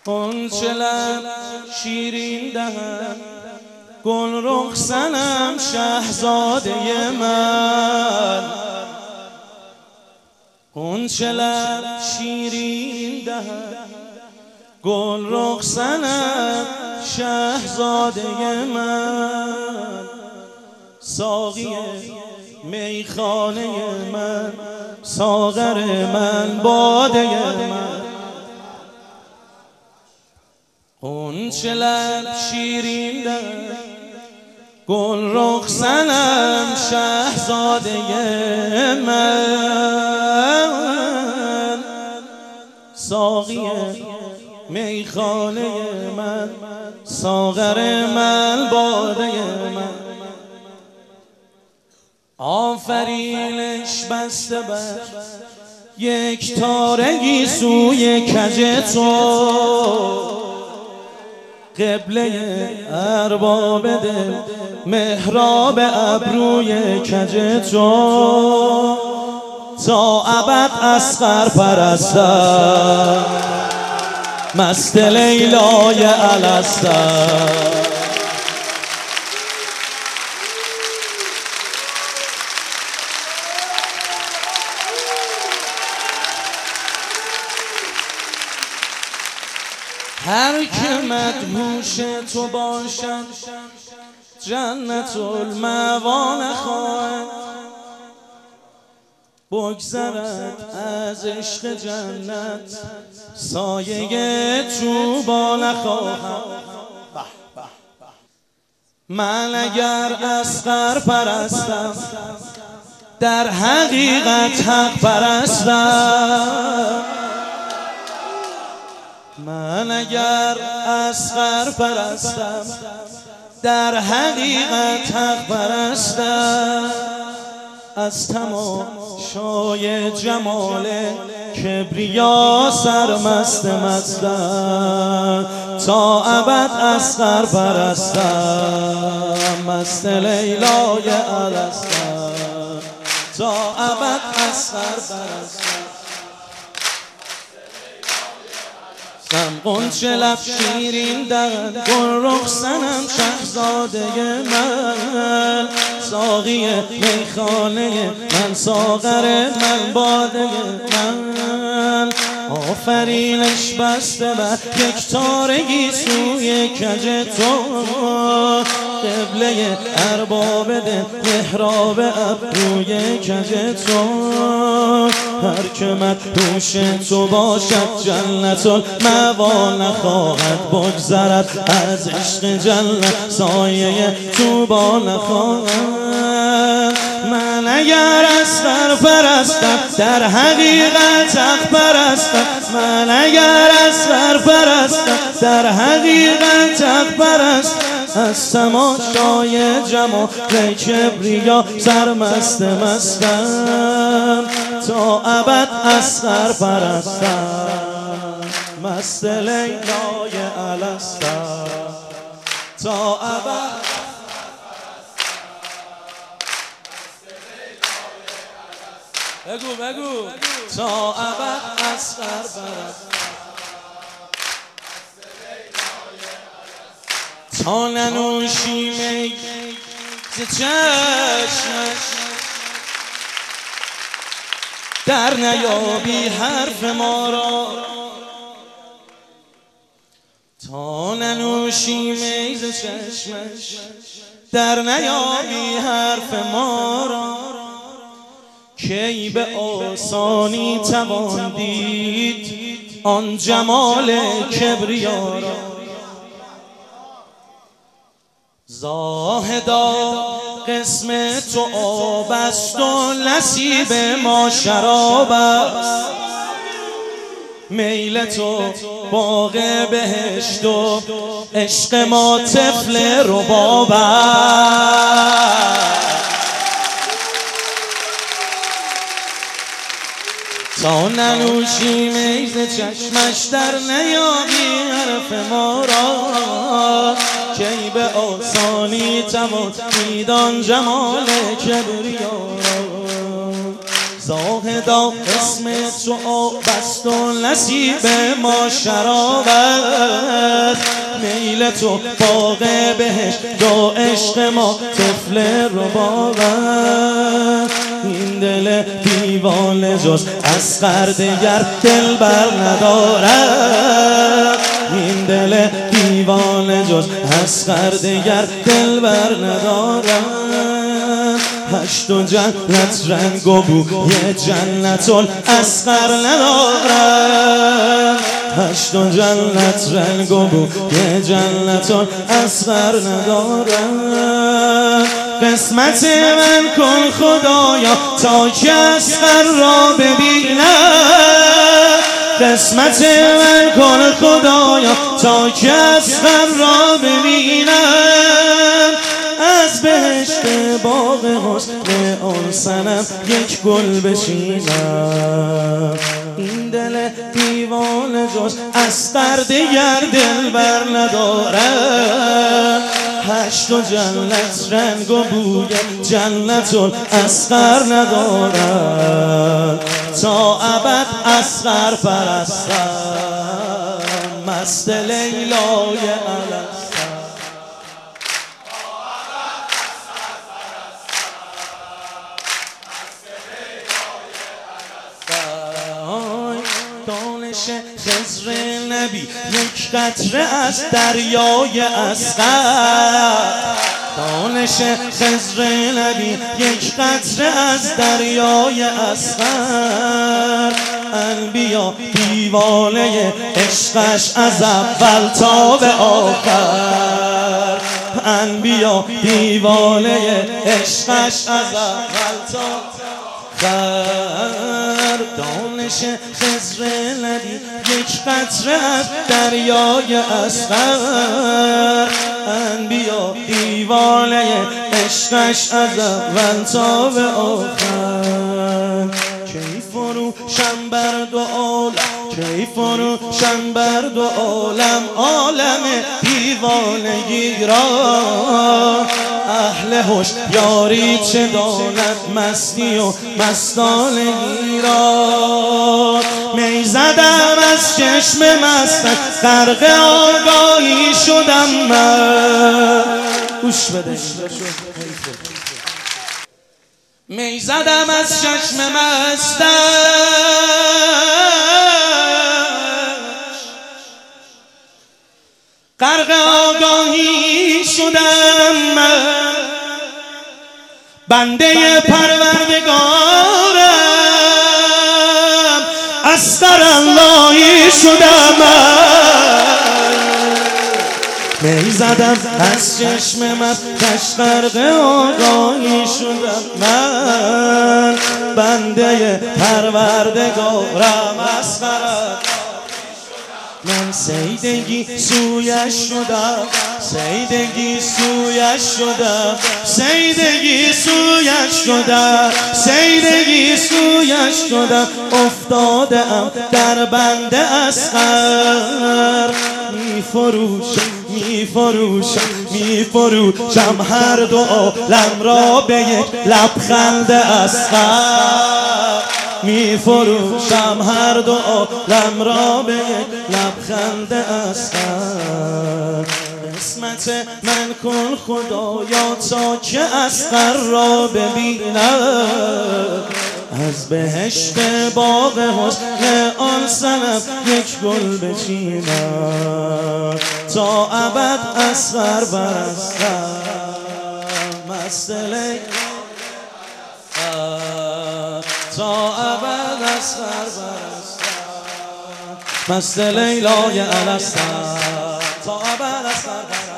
غنچه لب شیرین دهن گل رخ صنم شهزاده من. غنچه لب شیرین دهن گل رخ صنم شهزاده من. ساقی میخانه من، ساغر من، باده من. غنچه لب شیرین دهن گل رخ صنم شهزاده من. ساقی میخانه من، ساغر من، باده من. آفرینش بسته بر یک تارگی سوی کج تو، قبله ارباب دل محراب ابروی کج تو. تا ابد اصغر پرستم مست لیلای الستم. هر که مدهوش تو باشد جنت المأوا نخواهد، بگذرد از عشق جنت سایه طوبی نخواهد. من اگر اصغر پرستم در حقیقت حق پرستم. من اگر اصغر پرستم در حقیقت حق پرستم. از تماشای جمال کبریا سرمست مستم. تا ابد اصغر پرستم مست لیلای الستم. تا ابد اصغر پرستم. غنچه لب شیرین دهن گل رخ صنم شهزاده من. ساقی میخانه من، ساغر من، باده من. آفرینش بسته بر یک تارگی سوی کج تو، قبله ارباب دل محراب ابروی کج تو. هر که مدهوش تو باشد جنت المأوا نخواهد، بگذرد از عشق جنت سایه طوبی نخواهد. من اگر اصغر پرستم در حقیقت حق پرستم. من اگر اصغر پرستم در حقیقت حق پرستم. از تماشای جمال کبریا سرمست مستم. تا ابد اصغر پرستم مست لیلای الستم. تا ابد بگو تا ابد اصغر پرستم. تا ننوشی می ز چشمش در نیابی حرف ما را. تا ننوشی می ز چشمش در نیابی حرف ما را. کی به آسانی توان دید آن جمال کبریا را. زاهدا قسم تو آب است و نصیب ما شراب است. میل تو باغ بهشت و عشق ما طفل رباب است. تا ننوشی می ز چشمش در نیابی حرف ما را. کی به آسانی توان دید آن جمال کبریا را. زاهدا اسم تو آبست و نصیب ما شراب است، میل تو باغ بهشت و عشق ما طفل رباب است. این دل دیوانه جز اصغر دگر دلبر ندارد، این دل دیوانه جز اصغر دگر دلبر ندارد. هشت و جنت رنگ و بوی جنت الاصغر ندارد، هشت و جنت رنگ و بوی جنت الاصغر ندارد. قسمت من کن خدایا تا که اصغر را ببینم، قسمت من کن خدایا تا که اصغر را ببینم. از بهشت باغ حسن آن صنم یک گل بچینم. این دل دیوانه جز اصغر دگر دلبر ندارد، هشت و جنت رنگ و بوی جنت الاصغر ندارد. تا ابد اصغر پرستم، مست لیلای الستر. دانش خضر نبی یک قطره از دریای اصغر، دانش خضر نبی یک قطره از دریای اصغر. انبیا دیوانه عشقش از اول تا به آخر، انبیا دیوانه عشقش از اول تا آخر. دانش خضر نبی یک قطره از دریای اصغر، انبیا دیوانه عشقش از اول تا به آخر. کی فروشم بر دو عالم، کی فروشم بر دو عالم، عالم دیوانگی را. اهل هوش یاری چه داند مستی و مستانگی را. می زدم از چشم مستش غرق آگاهی شدم من. گوش بده. می زدم از چشم مستش غرق آگاهی شدم من. بنده پروردگارم اصغر اللهی شدم من. می زدم از چشم مستش غرق آگاهی شدم من. بنده پروردگارم اصغر من. سیدگی سویش شدم، سیدگی سویش شدم، سیدگی سویش شدم، سیدگی سویش شدم. افتادم در بند اصغر. می فروشم می فروشم می فروشم هر دو عالم را به یک لبخند اصغر. می فروشم هر دو عالم را به یک لبخند اصغر. قسمت من کن خدایا تا که اصغر را ببینم. از بهشت باغ حسن آن صنم یک گل بچینم. تا ابد اصغر پرستم، مست لیلای تا ابد اصغر پرستم، مست لیلای الستر. تا ابد اصغر پرستم.